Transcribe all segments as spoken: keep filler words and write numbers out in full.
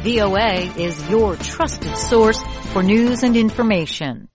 V O A is your trusted source for news and information.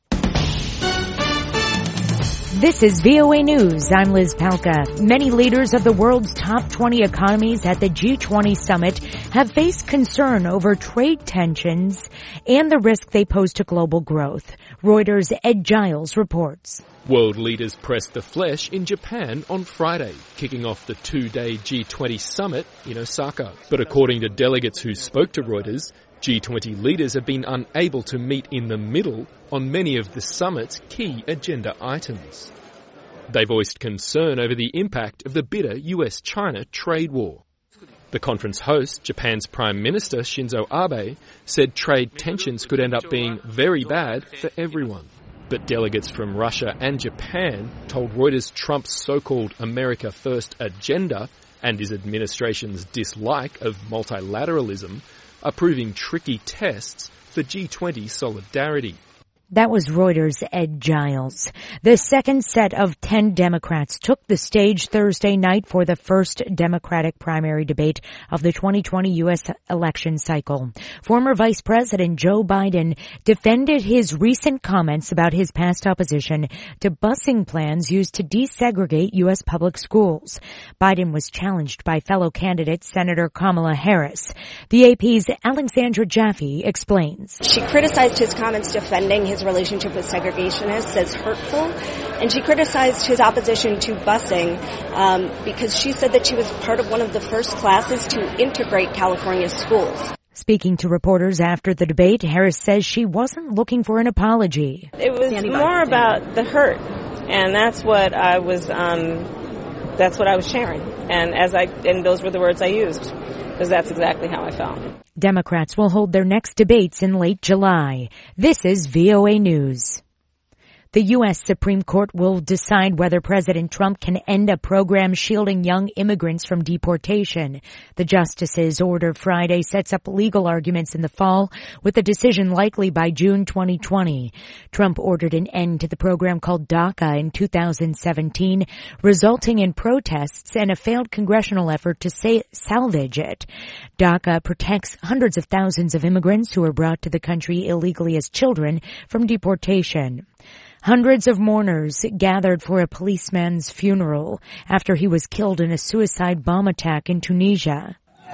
This is V O A News. I'm Liz Palka. Many leaders of the world's top twenty economies at the G twenty summit have faced concern over trade tensions and the risk they pose to global growth. Reuters' Ed Giles reports. World leaders pressed the flesh in Japan on Friday, kicking off the two-day G twenty summit in Osaka. But according to delegates who spoke to Reuters, G twenty leaders have been unable to meet in the middle on many of the summit's key agenda items. They voiced concern over the impact of the bitter U S China trade war. The conference host, Japan's Prime Minister Shinzo Abe, said trade tensions could end up being very bad for everyone. But delegates from Russia and Japan told Reuters Trump's so-called America First agenda and his administration's dislike of multilateralism are proving tricky tests for G twenty solidarity. That was Reuters' Ed Giles. The second set of ten Democrats took the stage Thursday night for the first Democratic primary debate of the twenty twenty U S election cycle. Former Vice President Joe Biden defended his recent comments about his past opposition to busing plans used to desegregate U S public schools. Biden was challenged by fellow candidate Senator Kamala Harris. The A P's Alexandra Jaffe explains. She criticized his comments defending his relationship with segregationists as hurtful, and she criticized his opposition to busing um, because she said that she was part of one of the first classes to integrate California schools. Speaking to reporters after the debate, Harris says she wasn't looking for an apology. It was more about the hurt, and that's what I was. Um, that's what I was sharing, and as I and those were the words I used, because that's exactly how I felt. Democrats will hold their next debates in late July. This is V O A News. The U S Supreme Court will decide whether President Trump can end a program shielding young immigrants from deportation. The justice's order Friday sets up legal arguments in the fall, with a decision likely by June twenty twenty. Trump ordered an end to the program called DACA in two thousand seventeen, resulting in protests and a failed congressional effort to say, salvage it. DACA protects hundreds of thousands of immigrants who are brought to the country illegally as children from deportation. Hundreds of mourners gathered for a policeman's funeral after he was killed in a suicide bomb attack in Tunisia.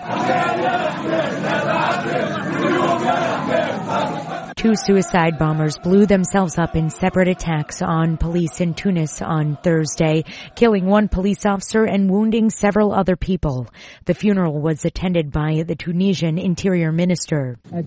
Two suicide bombers blew themselves up in separate attacks on police in Tunis on Thursday, killing one police officer and wounding several other people. The funeral was attended by the Tunisian interior minister. He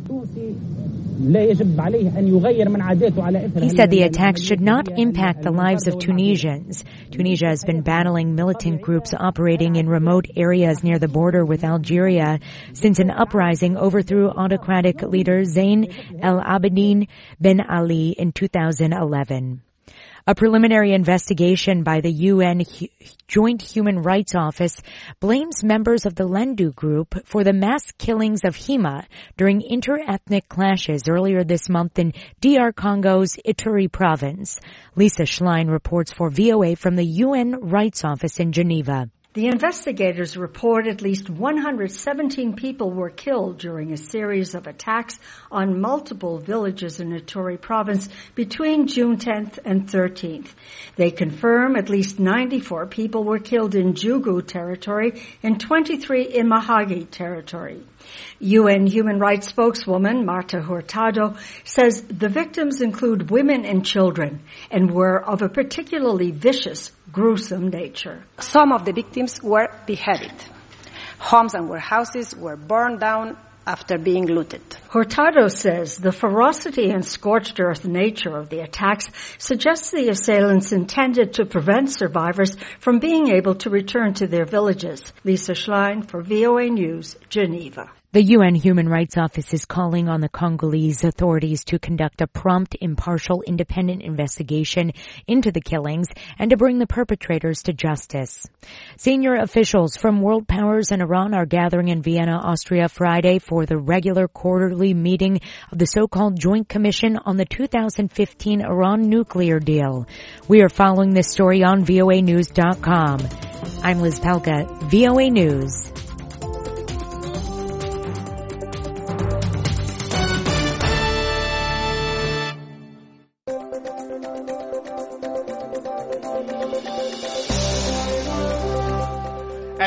said the attacks should not impact the lives of Tunisians. Tunisia has been battling militant groups operating in remote areas near the border with Algeria since an uprising overthrew autocratic leader Zayn al-Abidine Ben Ali in two thousand eleven. A preliminary investigation by the U N Joint Human Rights Office blames members of the Lendu group for the mass killings of Hima during inter-ethnic clashes earlier this month in D R Congo's Ituri province. Lisa Schlein reports for V O A from the U N Rights Office in Geneva. The investigators report at least one hundred seventeen people were killed during a series of attacks on multiple villages in Ituri province between June tenth and thirteenth. They confirm at least ninety-four people were killed in Jugu territory and twenty-three in Mahagi territory. U N Human Rights spokeswoman Marta Hurtado says the victims include women and children and were of a particularly vicious, gruesome nature. Some of the victims were beheaded. Homes and warehouses were burned down after being looted. Hurtado says the ferocity and scorched earth nature of the attacks suggests the assailants intended to prevent survivors from being able to return to their villages. Lisa Schlein for V O A News, Geneva. The U N Human Rights Office is calling on the Congolese authorities to conduct a prompt, impartial, independent investigation into the killings and to bring the perpetrators to justice. Senior officials from world powers and Iran are gathering in Vienna, Austria Friday for the regular quarterly meeting of the so-called Joint Commission on the two thousand fifteen Iran nuclear deal. We are following this story on V O A news dot com. I'm Liz Palka, V O A News.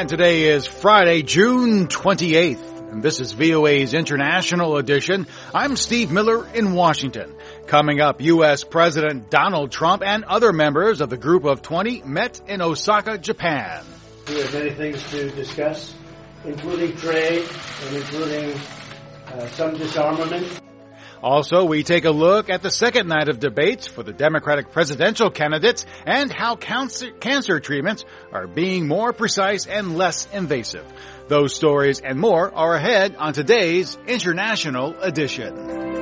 And today is Friday, June twenty-eighth. And this is V O A's International Edition. I'm Steve Miller in Washington. Coming up, U S President Donald Trump and other members of the Group of twenty met in Osaka, Japan. We have many things to discuss, including trade and including uh, some disarmament. Also, we take a look at the second night of debates for the Democratic presidential candidates and how cancer, cancer treatments are being more precise and less invasive. Those stories and more are ahead on today's International Edition.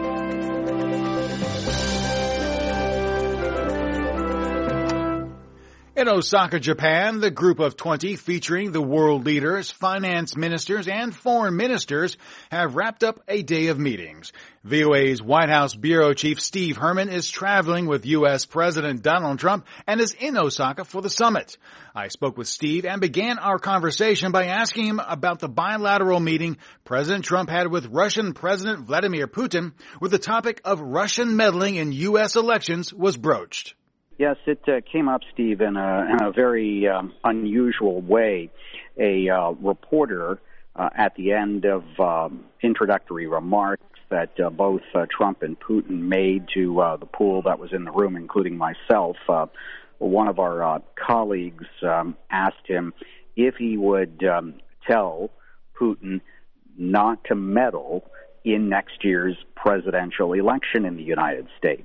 In Osaka, Japan, the Group of twenty, featuring the world leaders, finance ministers, and foreign ministers, have wrapped up a day of meetings. V O A's White House Bureau Chief Steve Herman is traveling with U S President Donald Trump and is in Osaka for the summit. I spoke with Steve and began our conversation by asking him about the bilateral meeting President Trump had with Russian President Vladimir Putin, where the topic of Russian meddling in U S elections was broached. Yes, it uh, came up, Steve, in a, in a very um, unusual way. A uh, reporter uh, at the end of um, introductory remarks that uh, both uh, Trump and Putin made to uh, the pool that was in the room, including myself, uh, one of our uh, colleagues um, asked him if he would um, tell Putin not to meddle in next year's presidential election in the United States.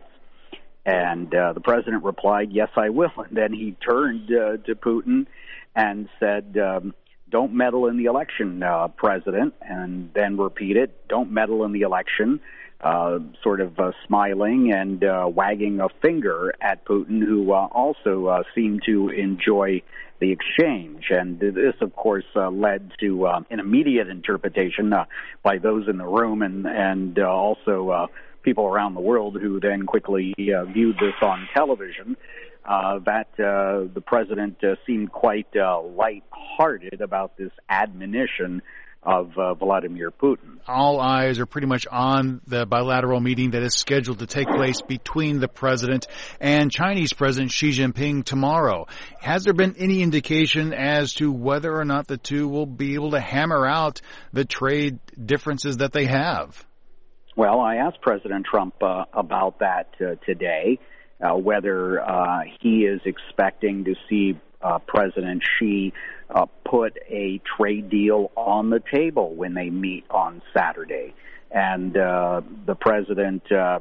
And uh, the president replied, yes, I will. And then he turned uh, to Putin and said, um, don't meddle in the election, uh, President, and then repeated, don't meddle in the election, uh, sort of uh, smiling and uh, wagging a finger at Putin, who uh, also uh, seemed to enjoy the exchange. And this, of course, uh, led to uh, an immediate interpretation uh, by those in the room and, and uh, also uh, people around the world who then quickly uh, viewed this on television, uh, that uh, the president uh, seemed quite uh, light-hearted about this admonition of uh, Vladimir Putin. All eyes are pretty much on the bilateral meeting that is scheduled to take place between the president and Chinese President Xi Jinping tomorrow. Has there been any indication as to whether or not the two will be able to hammer out the trade differences that they have? Well, I asked President Trump uh, about that uh, today, uh, whether uh, he is expecting to see uh, President Xi uh, put a trade deal on the table when they meet on Saturday. And uh, the president uh,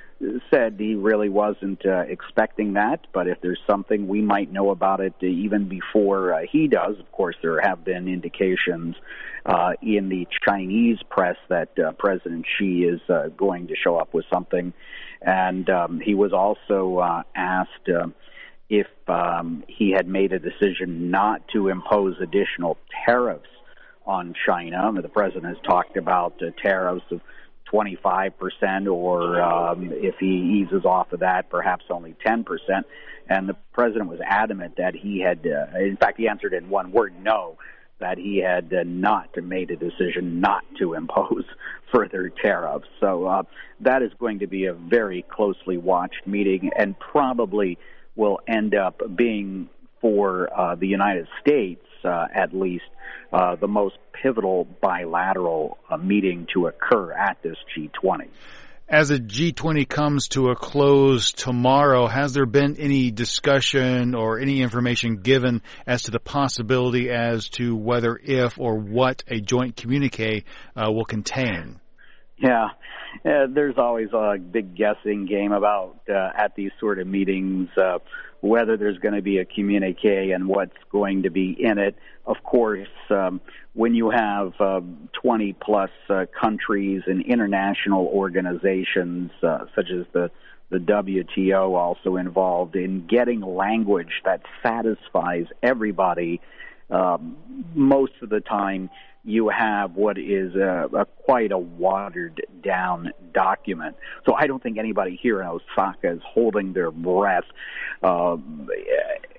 said he really wasn't uh, expecting that, but if there's something we might know about it even before uh, he does. Of course, there have been indications uh, in the Chinese press that uh, President Xi is uh, going to show up with something. And um, he was also uh, asked uh, if um, he had made a decision not to impose additional tariffs on China. The president has talked about uh, tariffs of twenty-five percent, or um, if he eases off of that, perhaps only ten percent. And the president was adamant that he had, uh, in fact, he answered in one word, no, that he had uh, not made a decision not to impose further tariffs. So uh, that is going to be a very closely watched meeting and probably will end up being, for uh, the United States, uh, at least, uh, the most pivotal bilateral uh, meeting to occur at this G twenty. As the G twenty comes to a close tomorrow, has there been any discussion or any information given as to the possibility as to whether, if, or what a joint communique uh, will contain? Yeah, uh, there's always a big guessing game about uh, at these sort of meetings uh, whether there's going to be a communique and what's going to be in it. Of course, um, when you have uh, twenty plus uh, countries and international organizations uh, such as the the W T O also involved in getting language that satisfies everybody, um, most of the time you have what is a, a quite a watered-down document. So I don't think anybody here in Osaka is holding their breath uh,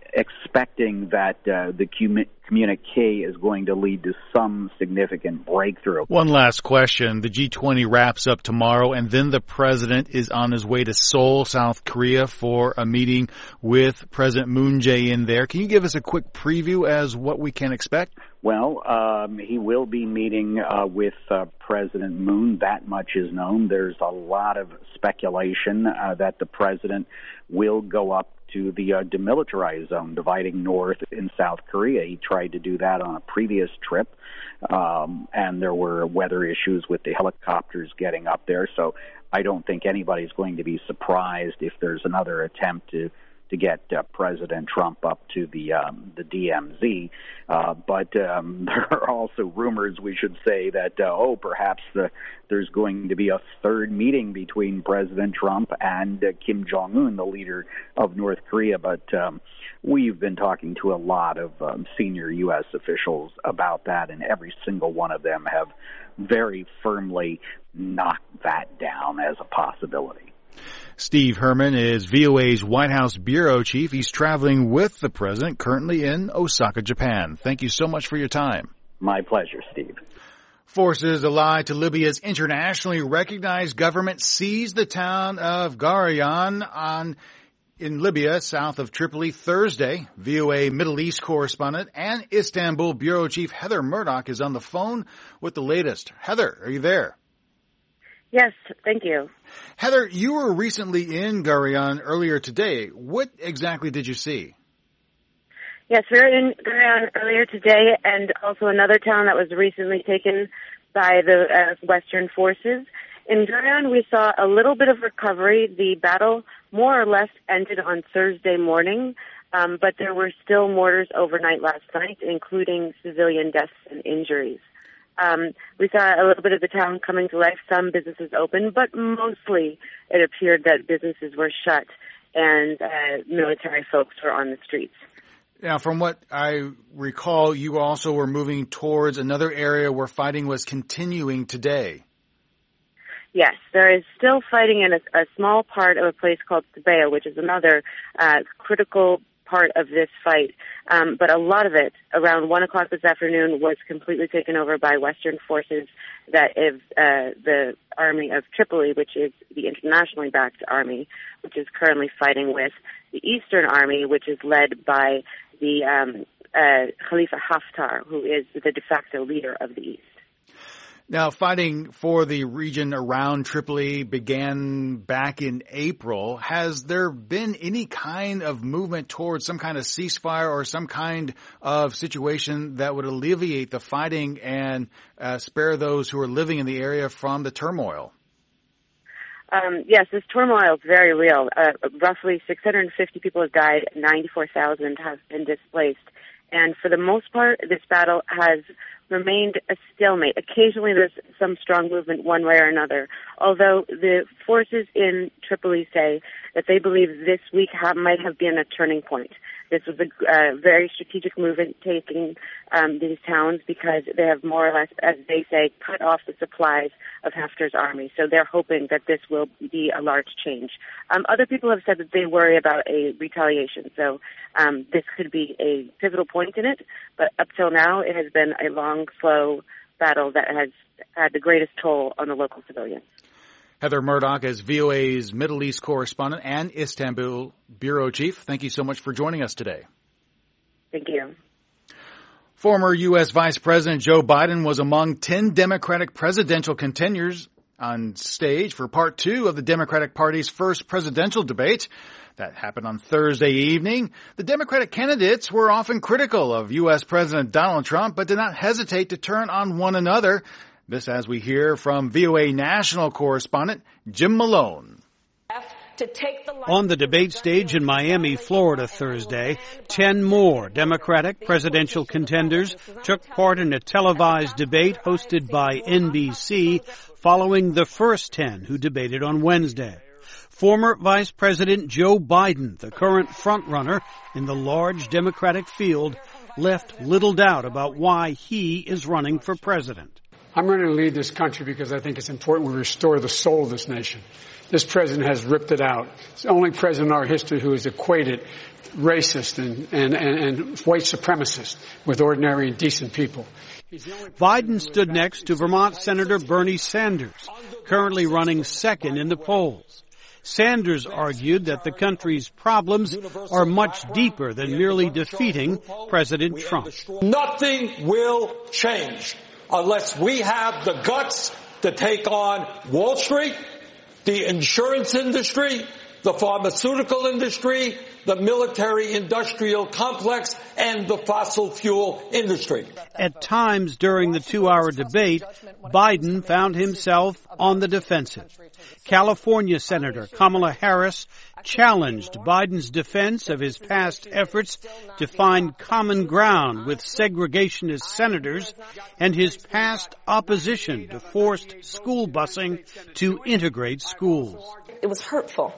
expecting that uh, the commu- communique is going to lead to some significant breakthrough. One last question. The G twenty wraps up tomorrow, and then the president is on his way to Seoul, South Korea, for a meeting with President Moon Jae-in there. Can you give us a quick preview as what we can expect? Well, um, he will be meeting uh, with uh, President Moon. That much is known. There's a lot of speculation uh, that the president will go up to the uh, demilitarized zone, dividing North and South Korea. He tried to do that on a previous trip, um, and there were weather issues with the helicopters getting up there. So I don't think anybody's going to be surprised if there's another attempt to to get uh, President Trump up to the um, the D M Z. Uh, but um, there are also rumors, we should say, that, uh, oh, perhaps the, there's going to be a third meeting between President Trump and uh, Kim Jong-un, the leader of North Korea. But um, we've been talking to a lot of um, senior U S officials about that, and every single one of them have very firmly knocked that down as a possibility. Steve Herman is V O A's White House bureau chief. He's traveling with the president currently in Osaka, Japan. Thank you so much for your time. My pleasure, Steve. Forces allied to Libya's internationally recognized government seized the town of Gariyan on in Libya, south of Tripoli, Thursday. V O A Middle East correspondent and Istanbul bureau chief Heather Murdoch is on the phone with the latest. Heather, are you there? Yes, thank you. Heather, you were recently in Gariyan earlier today. What exactly did you see? Yes, we were in Gariyan earlier today, and also another town that was recently taken by the uh, Western forces. In Gariyan, we saw a little bit of recovery. The battle more or less ended on Thursday morning, um, but there were still mortars overnight last night, including civilian deaths and injuries. Um, we saw a little bit of the town coming to life, some businesses open, but mostly it appeared that businesses were shut and uh, military folks were on the streets. Now, from what I recall, you also were moving towards another area where fighting was continuing today. Yes, there is still fighting in a, a small part of a place called Sabea, which is another uh, critical part of this fight. Um, but a lot of it, around one o'clock this afternoon, was completely taken over by Western forces that is uh, the Army of Tripoli, which is the internationally backed army, which is currently fighting with the Eastern Army, which is led by the um, uh, Khalifa Haftar, who is the de facto leader of the East. Now, fighting for the region around Tripoli began back in April. Has there been any kind of movement towards some kind of ceasefire or some kind of situation that would alleviate the fighting and uh, spare those who are living in the area from the turmoil? Um, yes, this turmoil is very real. Uh, roughly six hundred fifty people have died, ninety-four thousand have been displaced. And for the most part, this battle has remained a stalemate. Occasionally there's some strong movement one way or another, although the forces in Tripoli say that they believe this week ha- might have been a turning point. This was a uh, very strategic movement taking um, these towns because they have more or less, as they say, cut off the supplies of Haftar's army. So they're hoping that this will be a large change. Um, other people have said that they worry about a retaliation. So um, this could be a pivotal point in it. But up till now, it has been a long, slow battle that has had the greatest toll on the local civilians. Heather Murdoch is V O A's Middle East correspondent and Istanbul bureau chief. Thank you so much for joining us today. Thank you. Former U S Vice President Joe Biden was among ten Democratic presidential contenders on stage for part two of the Democratic Party's first presidential debate. That happened on Thursday evening. The Democratic candidates were often critical of U S President Donald Trump, but did not hesitate to turn on one another. This as we hear from V O A national correspondent Jim Malone. On the debate stage in Miami, Florida, Thursday, ten more Democratic presidential contenders took part in a televised debate hosted by N B C following the first ten who debated on Wednesday. Former Vice President Joe Biden, the current frontrunner in the large Democratic field, left little doubt about why he is running for president. I'm running to lead this country because I think it's important we restore the soul of this nation. This president has ripped it out. It's the only president in our history who has equated racist and, and, and, and white supremacist with ordinary and decent people. Biden stood next to Vermont Senator Bernie Sanders, currently running second in the polls. Sanders argued that the country's problems are much deeper than merely defeating President Trump. Nothing will change unless we have the guts to take on Wall Street, the insurance industry, the pharmaceutical industry, the military-industrial complex, and the fossil fuel industry. At times during the two-hour debate, Biden found himself on the defensive. California Senator Kamala Harris challenged Biden's defense of his past efforts to find common ground with segregationist senators and his past opposition to forced school busing to integrate schools. It was hurtful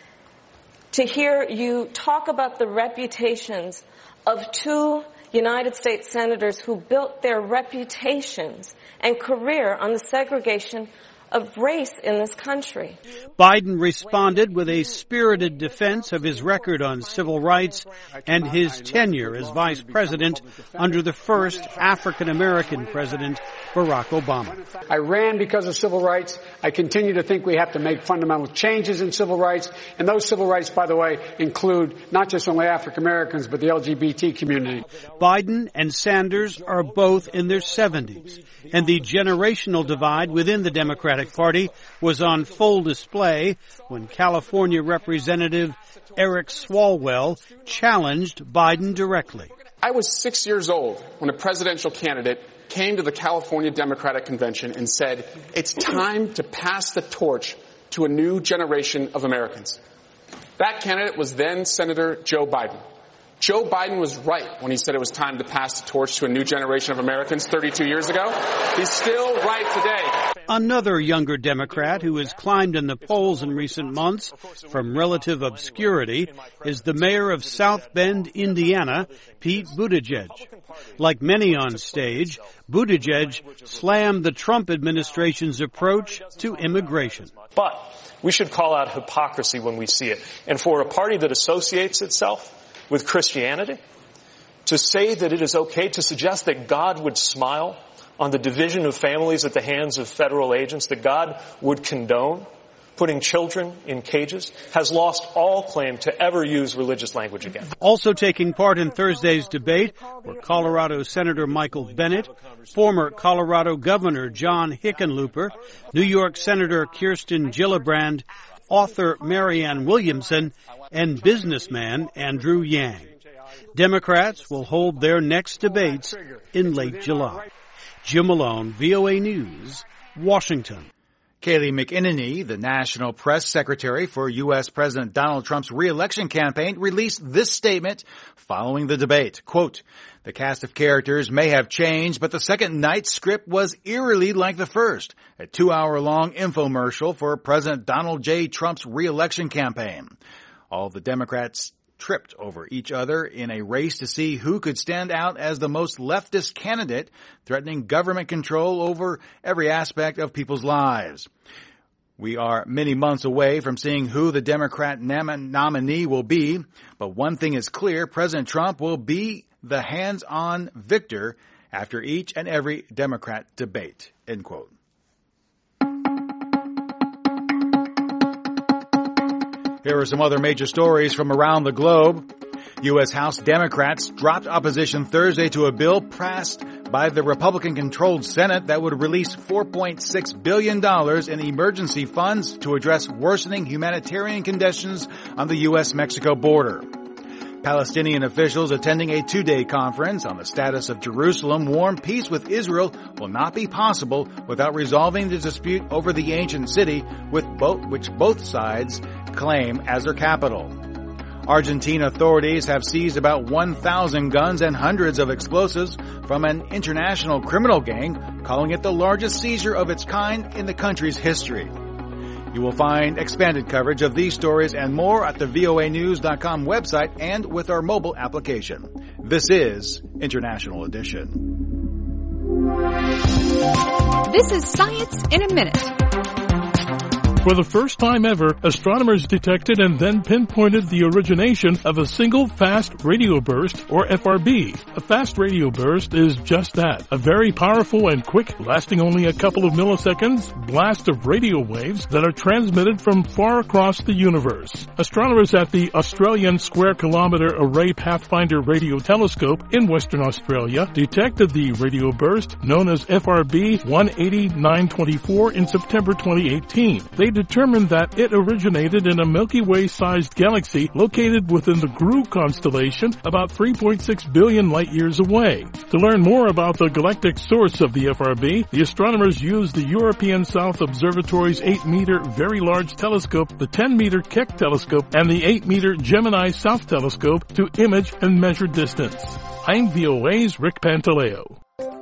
to hear you talk about the reputations of two United States senators who built their reputations and career on the segregation of race in this country. Biden responded with a spirited defense of his record on civil rights and his tenure as vice president under the first African-American president, Barack Obama. I ran because of civil rights. I continue to think we have to make fundamental changes in civil rights. And those civil rights, by the way, include not just only African Americans, but the L G B T community. Biden and Sanders are both in their seventies, and the generational divide within the Democratic Party was on full display when California Representative Eric Swalwell challenged Biden directly. I was six years old when a presidential candidate came to the California Democratic Convention and said, it's time to pass the torch to a new generation of Americans. That candidate was then Senator Joe Biden. Joe Biden was right when he said it was time to pass the torch to a new generation of Americans thirty-two years ago. He's still right today. Another younger Democrat who has climbed in the polls in recent months from relative obscurity is the mayor of South Bend, Indiana, Pete Buttigieg. Like many on stage, Buttigieg slammed the Trump administration's approach to immigration. But we should call out hypocrisy when we see it. And for a party that associates itself with Christianity, to say that it is okay to suggest that God would smile on the division of families at the hands of federal agents, that God would condone putting children in cages, has lost all claim to ever use religious language again. Also taking part in Thursday's debate were Colorado Senator Michael Bennet, former Colorado Governor John Hickenlooper, New York Senator Kirsten Gillibrand, author Marianne Williamson, and businessman Andrew Yang. Democrats will hold their next debates in late July. Jim Malone, V O A News, Washington. Kayleigh McEnany, the National Press Secretary for U S. President Donald Trump's re-election campaign, released this statement following the debate. Quote, the cast of characters may have changed, but the second night's script was eerily like the first, a two-hour-long infomercial for President Donald J. Trump's re-election campaign. All the Democrats tripped over each other in a race to see who could stand out as the most leftist candidate, threatening government control over every aspect of people's lives. We are many months away from seeing who the Democrat nom- nominee will be, but one thing is clear, President Trump will be the hands-on victor after each and every Democrat debate, end quote. Here are some other major stories from around the globe. U S. House Democrats dropped opposition Thursday to a bill passed by the Republican-controlled Senate that would release four point six billion dollars in emergency funds to address worsening humanitarian conditions on the U S Mexico border. Palestinian officials attending a two-day conference on the status of Jerusalem warned peace with Israel will not be possible without resolving the dispute over the ancient city, with both, which both sides claim as their capital. Argentine authorities have seized about one thousand guns and hundreds of explosives from an international criminal gang, calling it the largest seizure of its kind in the country's history. You will find expanded coverage of these stories and more at the V O A news dot com website and with our mobile application. This is International Edition. This is Science in a Minute. For the first time ever, astronomers detected and then pinpointed the origination of a single fast radio burst, or F R B. A fast radio burst is just that, a very powerful and quick, lasting only a couple of milliseconds, blast of radio waves that are transmitted from far across the universe. Astronomers at the Australian Square Kilometre Array Pathfinder Radio Telescope in Western Australia detected the radio burst known as F R B one eighty nine twenty-four in September twenty eighteen. They determined that it originated in a Milky Way-sized galaxy located within the Grue constellation about three point six billion light-years away. To learn more about the galactic source of the F R B, the astronomers used the European South Observatory's eight meter Very Large Telescope, the ten meter Keck Telescope, and the eight meter Gemini South Telescope to image and measure distance. I'm V O A's Rick Pantaleo.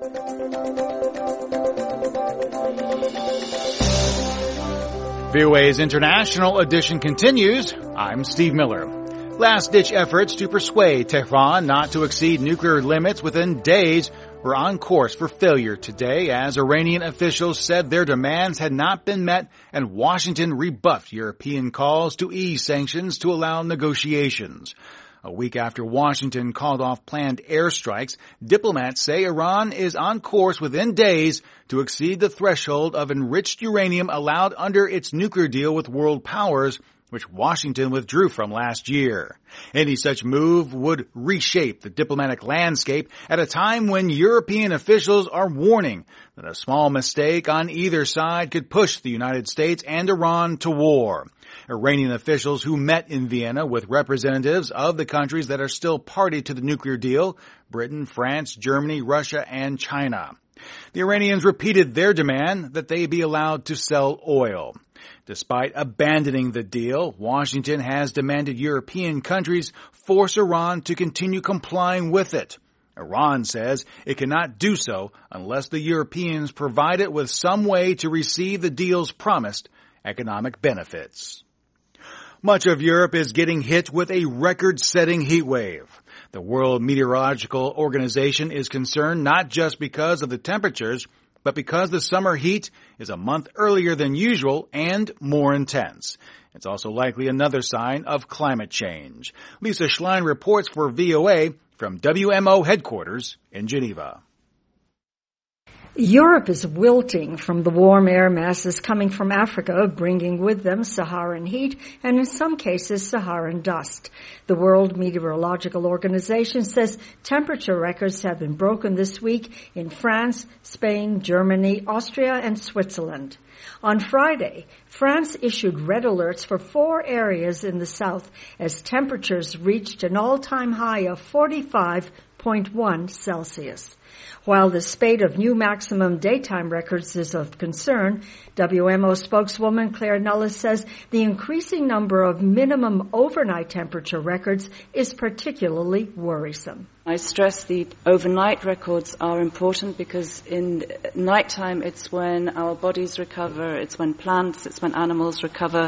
V O A's International Edition continues. I'm Steve Miller. Last-ditch efforts to persuade Tehran not to exceed nuclear limits within days were on course for failure today as Iranian officials said their demands had not been met and Washington rebuffed European calls to ease sanctions to allow negotiations. A week after Washington called off planned airstrikes, diplomats say Iran is on course within days to exceed the threshold of enriched uranium allowed under its nuclear deal with world powers, which Washington withdrew from last year. Any such move would reshape the diplomatic landscape at a time when European officials are warning that a small mistake on either side could push the United States and Iran to war. Iranian officials who met in Vienna with representatives of the countries that are still party to the nuclear deal, Britain, France, Germany, Russia, and China. The Iranians repeated their demand that they be allowed to sell oil. Despite abandoning the deal, Washington has demanded European countries force Iran to continue complying with it. Iran says it cannot do so unless the Europeans provide it with some way to receive the deal's promised economic benefits. Much of Europe is getting hit with a record-setting heat wave. The World Meteorological Organization is concerned not just because of the temperatures, but because the summer heat is a month earlier than usual and more intense. It's also likely another sign of climate change. Lisa Schlein reports for V O A from W M O headquarters in Geneva. Europe is wilting from the warm air masses coming from Africa, bringing with them Saharan heat and in some cases Saharan dust. The World Meteorological Organization says temperature records have been broken this week in France, Spain, Germany, Austria, and Switzerland. On Friday, France issued red alerts for four areas in the south as temperatures reached an all-time high of forty-five point one Celsius. While the spate of new maximum daytime records is of concern, W M O spokeswoman Claire Nulles says the increasing number of minimum overnight temperature records is particularly worrisome. I stress the overnight records are important because in nighttime it's when our bodies recover, it's when plants, it's when animals recover.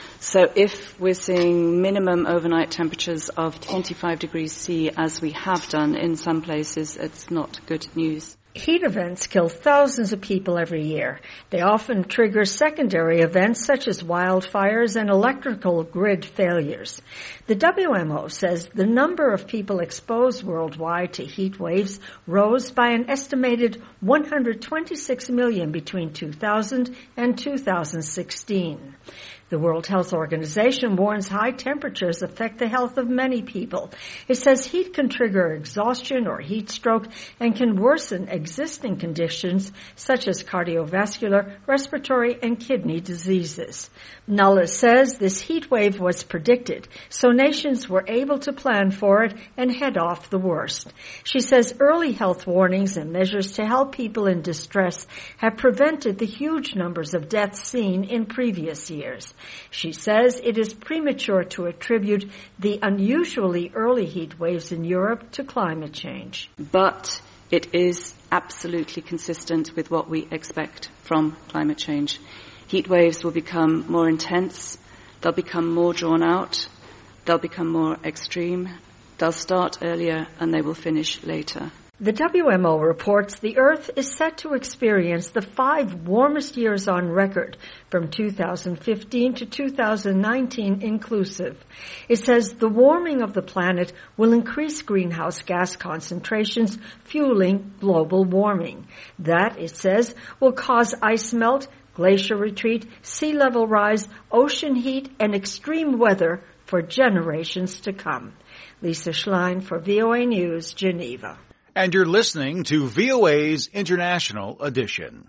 So if we're seeing minimum overnight temperatures of twenty-five degrees C, as we have done in some places, it's not good news. Heat events kill thousands of people every year. They often trigger secondary events such as wildfires and electrical grid failures. The W M O says the number of people exposed worldwide to heat waves rose by an estimated one hundred twenty-six million between two thousand and two thousand sixteen. The World Health Organization warns high temperatures affect the health of many people. It says heat can trigger exhaustion or heat stroke and can worsen existing conditions such as cardiovascular, respiratory, and kidney diseases. Nulles says this heat wave was predicted, so nations were able to plan for it and head off the worst. She says early health warnings and measures to help people in distress have prevented the huge numbers of deaths seen in previous years. She says it is premature to attribute the unusually early heat waves in Europe to climate change. But it is absolutely consistent with what we expect from climate change. Heat waves will become more intense, they'll become more drawn out, they'll become more extreme, they'll start earlier and they will finish later. The W M O reports the Earth is set to experience the five warmest years on record from two thousand fifteen to two thousand nineteen inclusive. It says the warming of the planet will increase greenhouse gas concentrations, fueling global warming. That, it says, will cause ice melt, glacier retreat, sea level rise, ocean heat, and extreme weather for generations to come. Lisa Schlein for V O A News, Geneva. And you're listening to V O A's International Edition.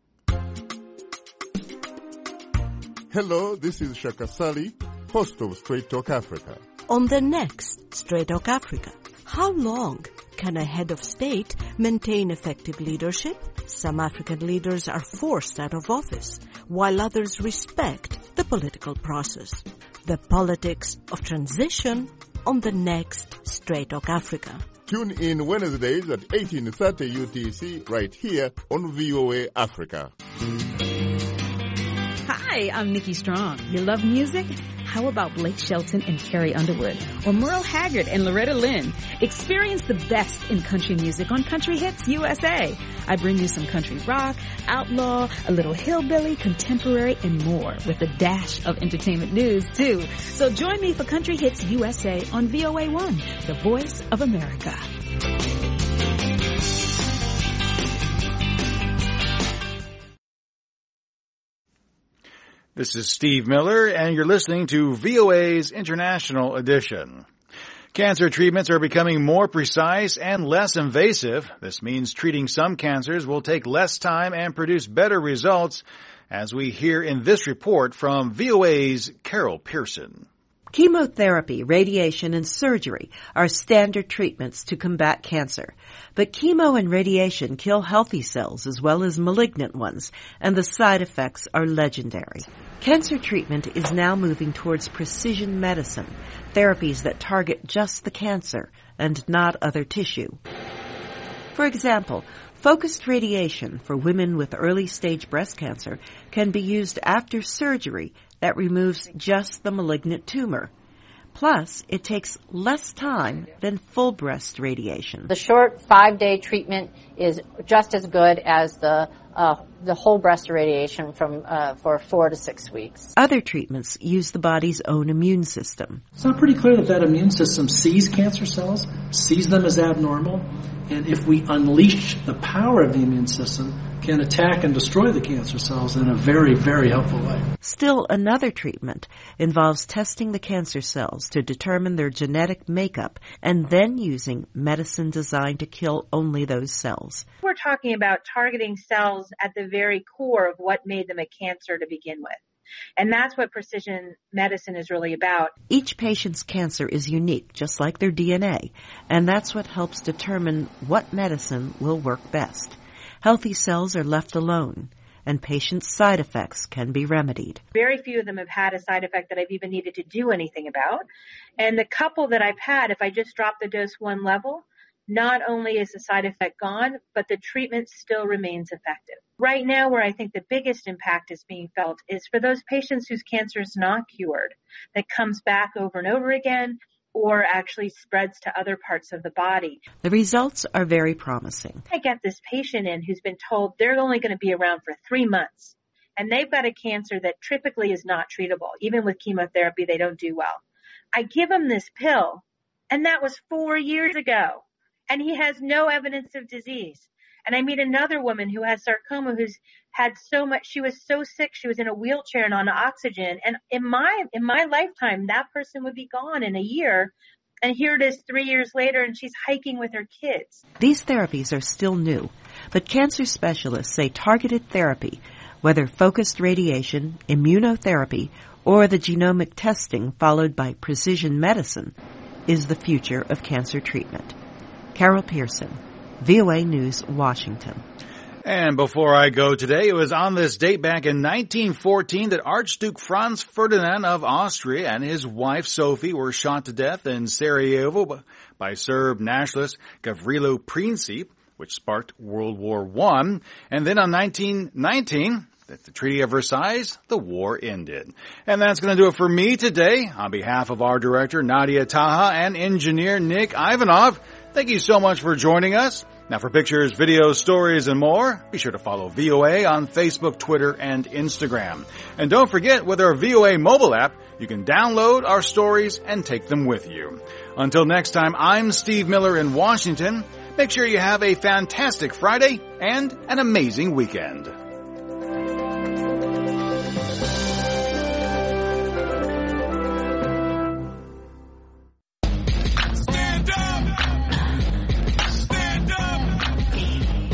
Hello, this is Shaka Sali, host of Straight Talk Africa. On the next Straight Talk Africa, how long can a head of state maintain effective leadership? Some African leaders are forced out of office, while others respect the political process. The politics of transition on the next Straight Talk Africa. Tune in Wednesdays at eighteen thirty U T C right here on V O A Africa. Hi, I'm Nikki Strong. You love music? How about Blake Shelton and Carrie Underwood? Or Merle Haggard and Loretta Lynn? Experience the best in country music on Country Hits U S A. I bring you some country rock, outlaw, a little hillbilly, contemporary, and more, with a dash of entertainment news, too. So join me for Country Hits U S A on V O A one, the voice of America. This is Steve Miller, and you're listening to V O A's International Edition. Cancer treatments are becoming more precise and less invasive. This means treating some cancers will take less time and produce better results, as we hear in this report from V O A's Carol Pearson. Chemotherapy, radiation, and surgery are standard treatments to combat cancer. But chemo and radiation kill healthy cells as well as malignant ones, and the side effects are legendary. Cancer treatment is now moving towards precision medicine, therapies that target just the cancer and not other tissue. For example, focused radiation for women with early-stage breast cancer can be used after surgery that removes just the malignant tumor. Plus, it takes less time than full breast radiation. The short five-day treatment is just as good as the uh, the whole breast irradiation from uh, for four to six weeks. Other treatments use the body's own immune system. It's not pretty clear that that immune system sees cancer cells, sees them as abnormal, and if we unleash the power of the immune system, can attack and destroy the cancer cells in a very, very helpful way. Still, another treatment involves testing the cancer cells to determine their genetic makeup and then using medicine designed to kill only those cells. We're talking about targeting cells at the very core of what made them a cancer to begin with. And that's what precision medicine is really about. Each patient's cancer is unique, just like their D N A, and that's what helps determine what medicine will work best. Healthy cells are left alone, and patients' side effects can be remedied. Very few of them have had a side effect that I've even needed to do anything about. And the couple that I've had, if I just drop the dose one level, not only is the side effect gone, but the treatment still remains effective. Right now, where I think the biggest impact is being felt is for those patients whose cancer is not cured, that comes back over and over again, or actually spreads to other parts of the body. The results are very promising. I get this patient in who's been told they're only going to be around for three months, and they've got a cancer that typically is not treatable. Even with chemotherapy, they don't do well. I give him this pill, and that was four years ago, and he has no evidence of disease. And I meet another woman who has sarcoma who's had so much, she was so sick, she was in a wheelchair and on oxygen. And in my, in my lifetime, that person would be gone in a year. And here it is three years later and she's hiking with her kids. These therapies are still new, but cancer specialists say targeted therapy, whether focused radiation, immunotherapy, or the genomic testing followed by precision medicine, is the future of cancer treatment. Carol Pearson, V O A News, Washington. And before I go today, it was on this date back in nineteen fourteen that Archduke Franz Ferdinand of Austria and his wife Sophie were shot to death in Sarajevo by Serb nationalist Gavrilo Princip, which sparked World War One. And then on nineteen nineteen, at the Treaty of Versailles, the war ended. And that's going to do it for me today. On behalf of our director, Nadia Taha, and engineer Nick Ivanov, thank you so much for joining us. Now for pictures, videos, stories, and more, be sure to follow V O A on Facebook, Twitter, and Instagram. And don't forget, with our V O A mobile app, you can download our stories and take them with you. Until next time, I'm Steve Miller in Washington. Make sure you have a fantastic Friday and an amazing weekend.